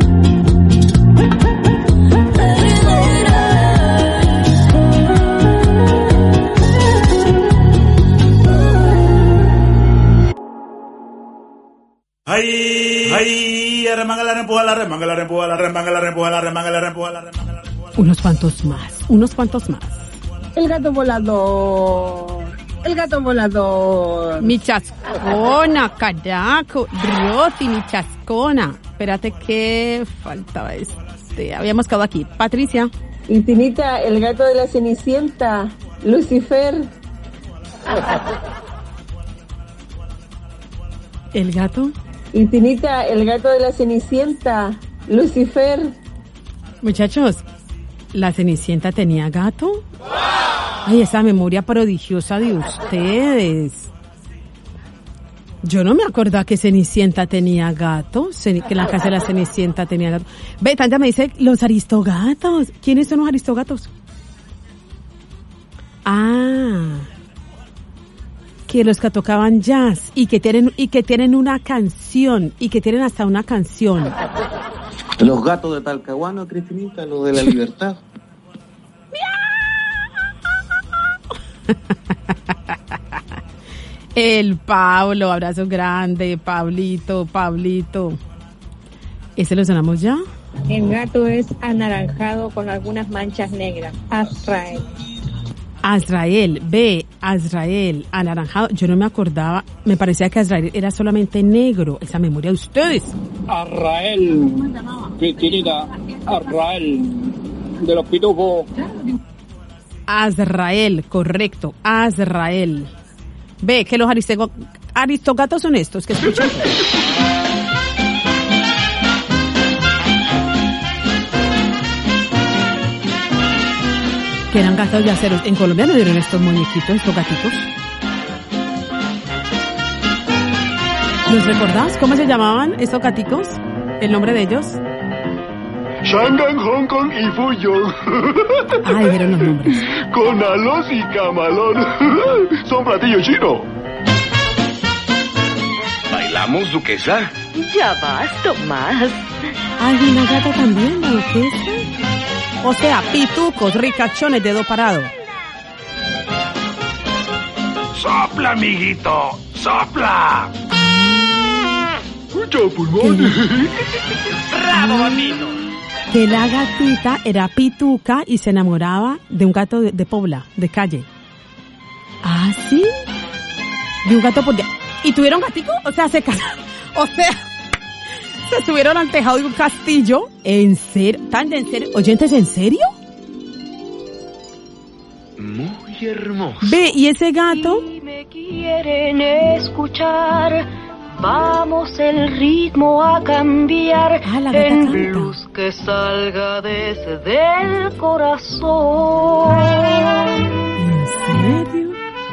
Ay, remanga la rempuja, la remanga la rempuja, la remanga la rempuja, la remanga la rempuja, la remanga la rempuja. Unos cuantos más. El gato volador. El gato volador. Mi chascona, caraco, Rosy, mi chascona. Espérate que faltaba habíamos quedado aquí. Patricia. Infinita, el gato de la Cenicienta. Lucifer. ¿El gato? Infinita, el gato de la Cenicienta. Lucifer. Muchachos, ¿la Cenicienta tenía gato? Ay, esa memoria prodigiosa de ustedes. Yo no me acordaba que Cenicienta tenía gato, que la casa de la Cenicienta tenía gato. Ve, Tanja me dice, los aristogatos. ¿Quiénes son los aristogatos? Ah, que los que tocaban jazz y que tienen una canción y que tienen hasta una canción. Los gatos de Talcahuano, Cristinita, los de la Libertad. El Pablo, abrazo grande, Pablito. ¿Ese lo sonamos ya? El gato es anaranjado con algunas manchas negras. Azrael, anaranjado. Yo no me acordaba, me parecía que Azrael era solamente negro. Esa memoria de ustedes. Azrael, Cristinita, Azrael, de los pitufos. Azrael, correcto, Azrael. Ve que los aristogatos son estos, que escuchan. Que eran gatos de acero. En Colombia me dieron estos muñequitos, estos gatitos. ¿Los recordás? ¿Cómo se llamaban estos gaticos? ¿El nombre de ellos? Shanghai, Hong Kong y Fuyo. Ay, eran los nombres. Con alos y camalón. Son platillos chinos. ¿Bailamos, duquesa? Ya vas, Tomás. Hay una gata también, la duquesa. O sea, pitucos, ricachones, dedo parado. ¡Sopla, amiguito! ¡Sopla! ¡Mucho pulmón! ¡Bravo, amigo! Que la gatita era pituca y se enamoraba de un gato de Pobla, de calle. ¿Ah, sí? De un gato por día. ¿Y tuvieron gatico? O sea, se casaron. O sea, se subieron al tejado de un castillo. ¿En serio? ¿Tan en serio? ¿Oyentes, en serio? Muy hermoso. Ve, ¿y ese gato? Si me quieren escuchar, vamos el ritmo a cambiar en blues que salga desde el corazón. ¿En serio?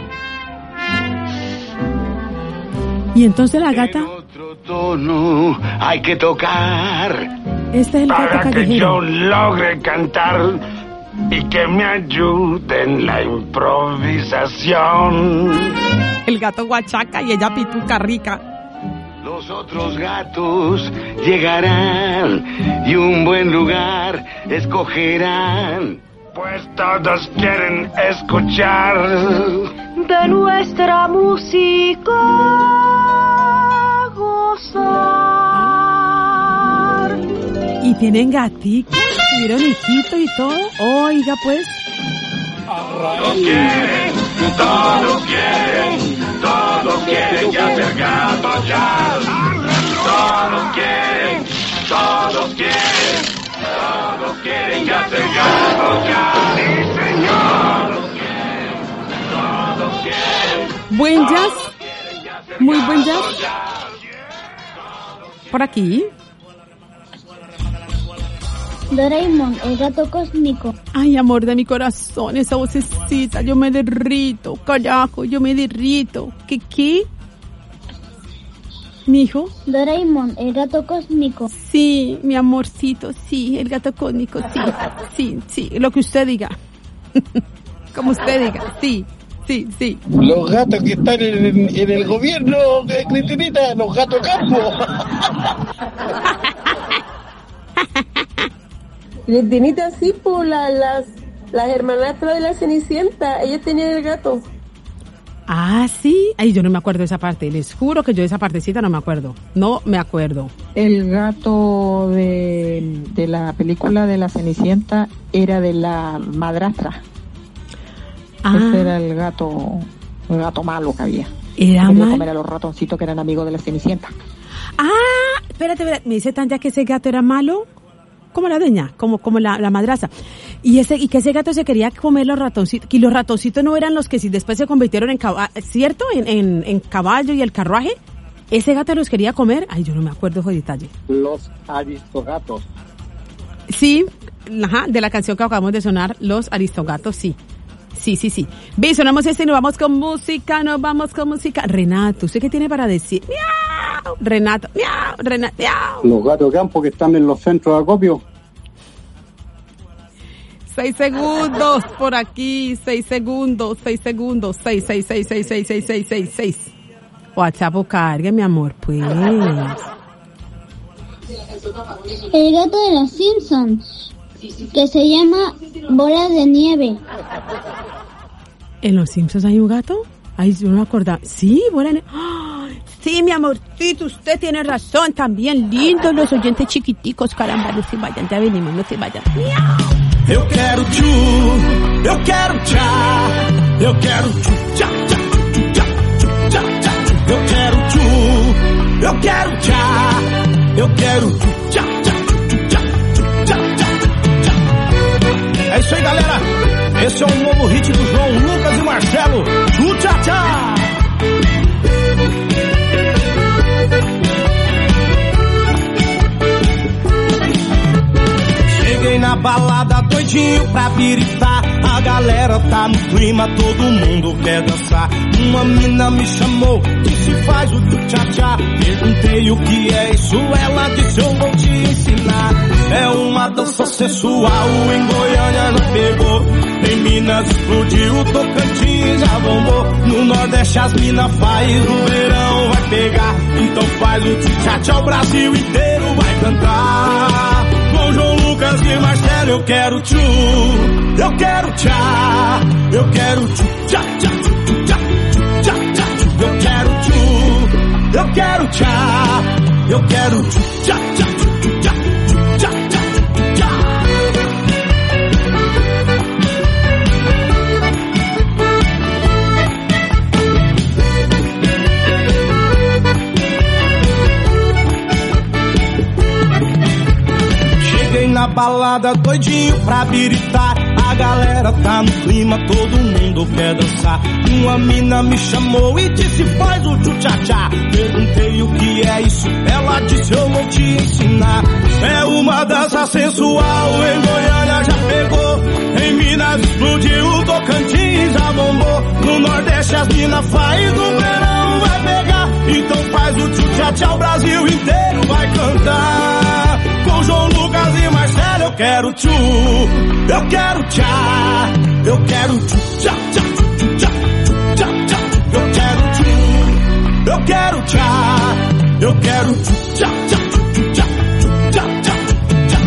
Y entonces la gata... En otro tono hay que tocar. Este es el gato para que callejero. yo logre cantar y que me ayude en la improvisación. El gato guachaca y ella pituca rica. Los otros gatos llegarán y un buen lugar escogerán, pues todos quieren escuchar de nuestra música gozar. Y tienen gaticos, tuvieron hijito y todo. Oiga, pues. Todos quieren, ya ser gatos ya. Todos quieren ya ser gatos ya. Sí, señor. Todos quieren. Buen jazz. Muy buen jazz. Por aquí. Doraemon, el gato cósmico. Ay, amor de mi corazón, esa vocecita, yo me derrito, carajo, yo me derrito. ¿Qué? ¿Mijo? Doraemon, el gato cósmico. Sí, mi amorcito, sí, el gato cósmico, sí, lo que usted diga. Como usted diga, sí. Los gatos que están en el gobierno, Cristinita, los gatos campo. Cristinita, sí, por las hermanastras de la Cenicienta, ellas tenían el gato. Ah, sí. Ay, yo no me acuerdo de esa parte. Les juro que yo de esa partecita no me acuerdo. No me acuerdo. El gato de la película de la Cenicienta era de la madrastra. Ese era el gato malo que había. ¿Era malo? Comer a los ratoncitos que eran amigos de la Cenicienta. Ah, espérate. Me dice Tanya que ese gato era malo. Como la dueña, como la madraza. Y que ese gato se quería comer los ratoncitos. Y los ratoncitos no eran los que si después se convirtieron en caballo, ¿cierto? En caballo y el carruaje. Ese gato los quería comer. Ay, yo no me acuerdo ese detalle. Los aristogatos. Sí, de la canción que acabamos de sonar, Los Aristogatos, sí. Sí. Ve, sonamos y nos vamos con música, Renato, ¿usted qué tiene para decir? ¡Miau! Renato, ¡miau! ¡miau! Los gatos de campo que están en los centros de acopio. 6 segundos por aquí, 6 segundos. 6. WhatsApp o cargue, mi amor, pues. El gato de los Simpsons, que se llama Bola de Nieve. ¿En los Simpsons hay un gato? Ay, yo no me acordaba. Sí, Bola de Nieve. ¡Oh! Sí, mi amorcito, usted tiene razón. También lindos los oyentes chiquiticos. Caramba, no se vayan, ya venimos, no se vayan. ¡Miau! Eu quero tchu, eu quero tchá, eu quero tchu, tchá, tchá, tchá, tchá, tchá, eu quero tchu, eu quero tchá, eu quero tchu, tchá, tchá, tchá, tchá, tchá, tchá. É isso aí, galera. Esse é o novo hit do João Lucas e Marcelo. Tchu, tchá, tchá. Cheguei na balada doidinho pra biritar. A galera tá no clima, todo mundo quer dançar. Uma mina me chamou, disse faz o tchu-tchá-tchá. Perguntei o que é isso, ela disse eu vou te ensinar. É uma dança sensual, em Goiânia já pegou. Em Minas explodiu, Tocantins já bombou. No Nordeste as minas faz, no verão vai pegar. Então faz o tchu-tchá-tchá, o Brasil inteiro vai cantar. Com João Lucas e Marcelo eu quero tchu, eu quero tchá, eu quero tchu, tchá, tchá, tchá, tchá, tchá, eu quero tchu, eu quero tchá, eu quero tchu, tchá, tchá, tchá, tchá, tchá, tchá. Na balada doidinho pra biritar. A galera tá no clima, todo mundo quer dançar. Uma mina me chamou e disse faz o tchu-tchá-tchá. Perguntei o que é isso, ela disse eu vou te ensinar. É uma dança sensual, em Goiânia já pegou. Em Minas explodiu, Tocantins já bombou. No Nordeste as minas faz, no verão vai pegar. Então faz o tchu-tchá-tchá, o Brasil inteiro vai cantar. Com João Lucas e Marcelo eu quero tchu, eu quero tchá, eu quero tchu, tchá, tchá, tchá, tchá, tchá, eu quero tchu, eu quero tchá, eu quero tchu, tchá, tchá, tchá, tchá, tchá, tchá.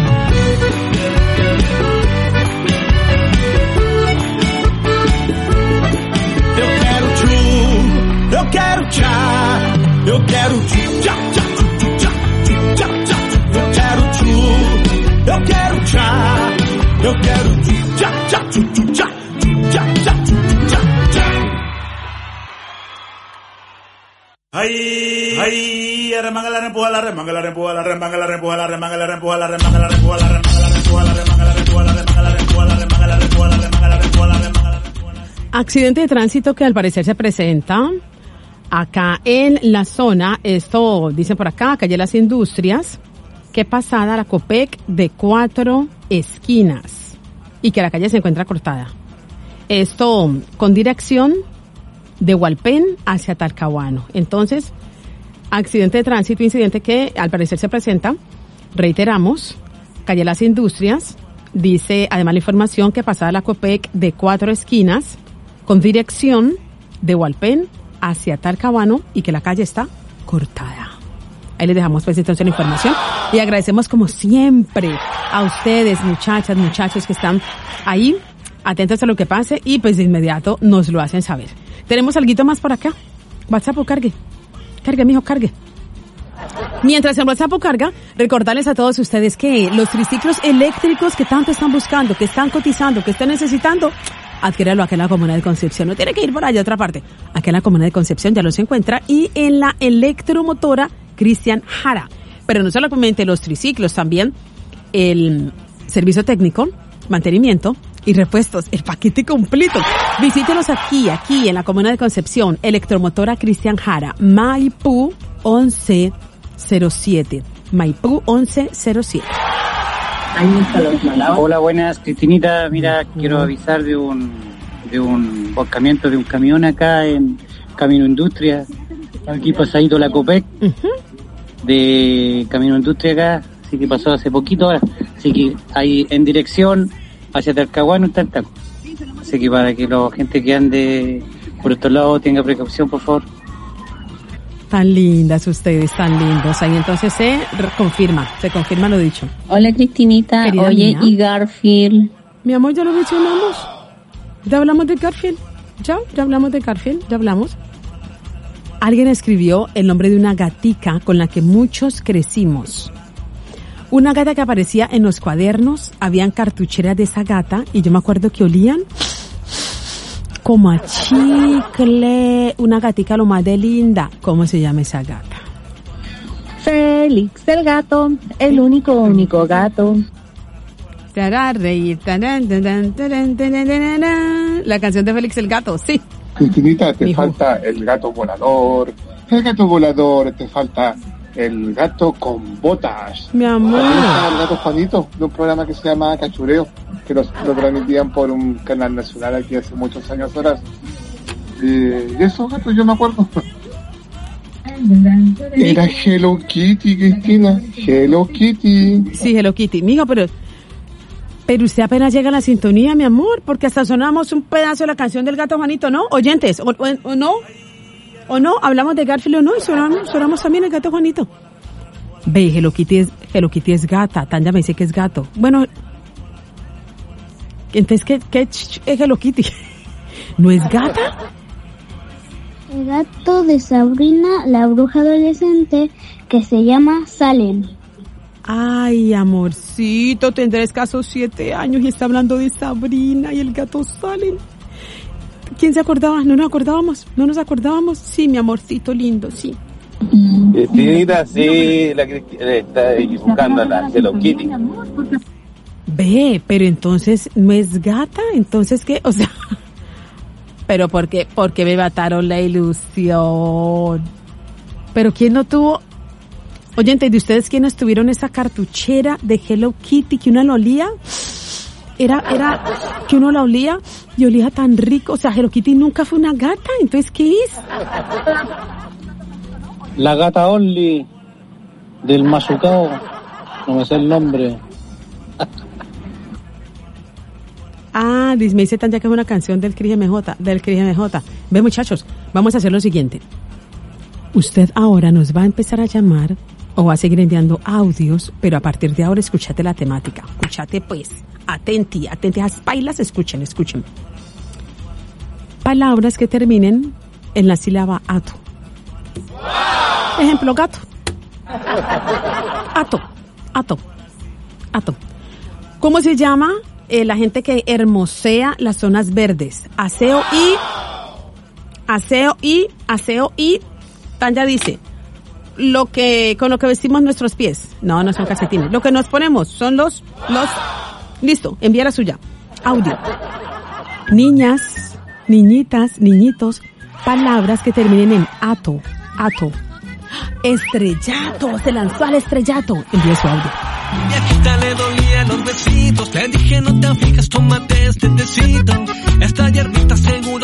Eu quero tchu, eu quero tchá, eu quero tchu, tchá, tchá, tchá, tchá, tchá. Eu quero tchu, eu quero tchá, eu quero tchu, tchá, tchá, tchu, tchu, tchá, tchá, tchá, tchá, tchá. Ay, remanga la rempuja la remanga la rempuja la remanga la rempuja la remanga la rempuja la remanga la rempuja la remanga la rempuja la remanga la rempuja la remanga la rempuja la remanga la rempuja la remanga la rempuja la remanga la rempuja. Accidente de tránsito que al parecer se presenta acá en la zona, esto dicen por acá, calle Las Industrias, que pasada la Copec de 4 esquinas y que la calle se encuentra cortada. Esto con dirección de Hualpén hacia Talcahuano. Entonces, accidente de tránsito, incidente que al parecer se presenta, reiteramos, calle Las Industrias, dice además la información que pasada la Copec de 4 esquinas con dirección de Hualpén hacia Talcahuano y que la calle está cortada. Ahí les dejamos pues entonces la información y agradecemos como siempre a ustedes, muchachas, muchachos que están ahí atentos a lo que pase y pues de inmediato nos lo hacen saber. ¿Tenemos alguito más por acá? WhatsApp, cargue. Cargue, mijo, cargue. Mientras el WhatsApp carga, recordarles a todos ustedes que los triciclos eléctricos que tanto están buscando, que están cotizando, que están necesitando, adquiéralo aquí en la Comuna de Concepción. No tiene que ir por allá a otra parte. Aquí en la Comuna de Concepción ya los encuentra y en la electromotora Cristian Jara. Pero no solamente los triciclos, también el servicio técnico, mantenimiento y repuestos, el paquete completo. Visítenos aquí en la Comuna de Concepción, electromotora Cristian Jara, Maipú 1107. Maipú 1107. Hola, buenas, Cristinita. Mira, quiero avisar de un volcamiento de un camión acá en Camino Industria, aquí pasadito la Copec, de Camino Industria acá, así que pasó hace poquito ahora, así que ahí en dirección hacia Talcahuano está el taco. Así que para que la gente que ande por estos lados tenga precaución, por favor. Tan lindas ustedes, tan lindos. Ahí entonces se confirma lo dicho. Hola Cristinita, Querida oye, mía. y Garfield. Mi amor, ya lo mencionamos. Ya hablamos de Garfield. Ya hablamos de Garfield, ya hablamos. Alguien escribió el nombre de una gatica con la que muchos crecimos. Una gata que aparecía en los cuadernos, habían cartucheras de esa gata y yo me acuerdo que olían como a chicle. Una gatica lo más de linda. ¿Cómo se llama esa gata? Félix el gato, el único gato. Te hará reír. La canción de Félix el gato, sí. Cristinita, te Hijo. falta el gato volador. El gato volador, te falta el gato con botas. Mi amor. También está el gato Juanito, de un programa que se llama Cachureo, que lo transmitían por un canal nacional aquí hace muchos años atrás. Y esos gatos yo me acuerdo. Era Hello Kitty, Cristina. Hello Kitty. Sí, Hello Kitty. Mijo, pero usted apenas llega a la sintonía, mi amor, porque hasta sonamos un pedazo de la canción del gato Juanito, ¿no? Oyentes, ¿o no? ¿O no? ¿Hablamos de Garfield o no? Y sonamos también el gato Juanito. Ve, Hello Kitty es gata. Tanya me dice que es gato. Bueno, entonces, ¿qué es Hello Kitty? ¿No es gata? El gato de Sabrina, la bruja adolescente, que se llama Salem. Ay, amorcito, tendrá escasos 7 años y está hablando de Sabrina y el gato Salem. ¿Quién se acordaba? ¿No nos acordábamos? Sí, mi amorcito lindo, sí. Cristinita, sí, la Cristina está buscando a la Hello Kitty. Ve, pero entonces, ¿no es gata? ¿Entonces qué? O sea, pero ¿por qué me mataron la ilusión? Pero ¿quién no tuvo? Oyente, ¿de ustedes quiénes tuvieron esa cartuchera de Hello Kitty que uno la olía? Era que uno la olía y olía tan rico. O sea, Hello Kitty nunca fue una gata, ¿entonces qué es? La gata Only del Mazucao, no me sé el nombre. Ah, me dice Tanya que es una canción del Cris MJ. Ve, muchachos, vamos a hacer lo siguiente. Usted ahora nos va a empezar a llamar o va a seguir enviando audios, pero a partir de ahora escúchate la temática. Escúchate pues, atenti a las pailas, escuchen. Palabras que terminen en la sílaba ato. Ejemplo, gato. Ato. ¿Cómo se llama la gente que hermosea las zonas verdes? Aseo y Tanya dice, con lo que vestimos nuestros pies. No son calcetines. Lo que nos ponemos son los listo, envía la suya. Audio. Niñas, niñitas, niñitos, palabras que terminen en ato. Estrellato, se lanzó al estrellato. Envía su audio. Viejita le dolían los besitos, le dije no te fijas, tómate este tecito. Esta hierbita seguro